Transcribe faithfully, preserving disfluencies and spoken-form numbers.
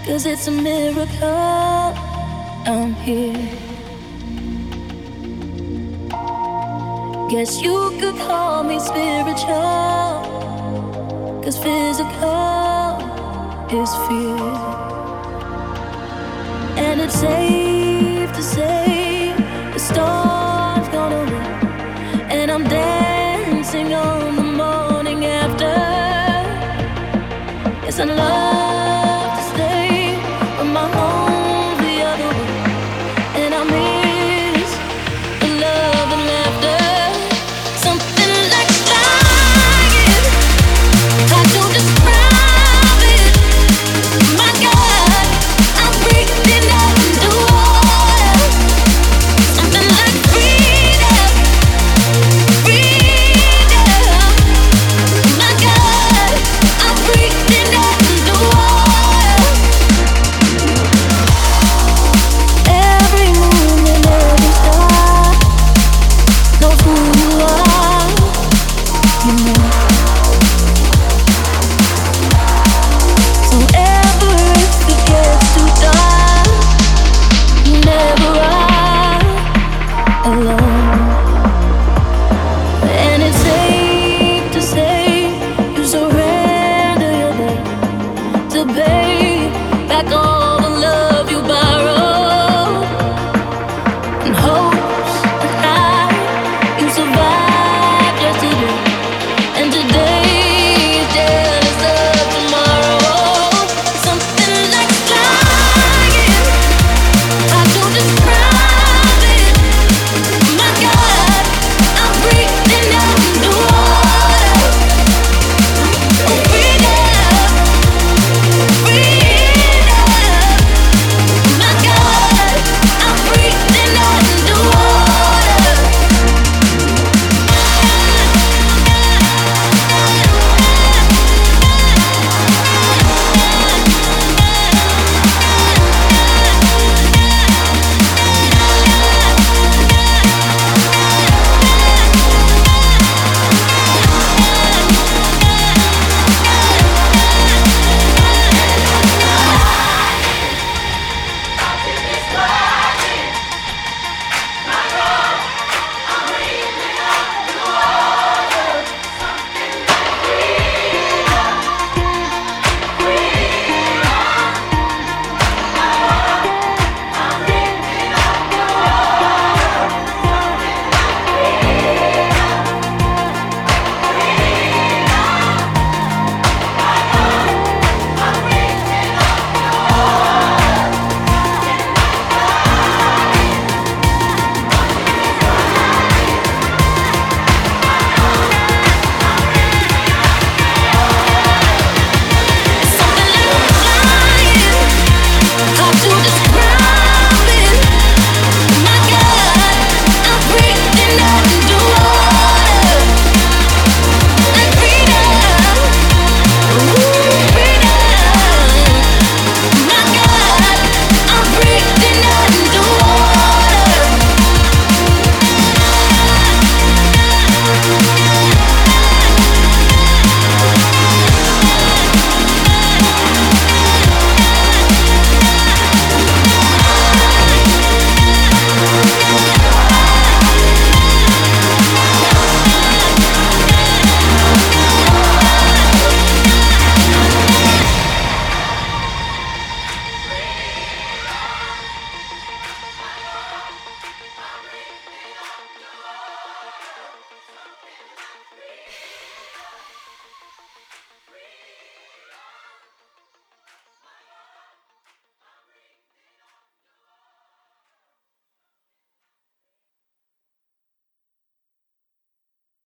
'Cause it's a miracle I'm here. Guess you could call me spiritual, 'cause physical is fear. And it's safe to say the storm's gonna win, and I'm dancing on the morning after. Yes, I love to stay, but my home's the other way, and I miss the love and laughter. Something like flying, hard to describe it. My God, I'm breathing underwater. Something like freedom, freedom. My God, I'm breathing underwater. Every moon and every star knows who you are, you know. So ever if it gets too dark, you never are alone. And it's safe to say you surrender your love to baby.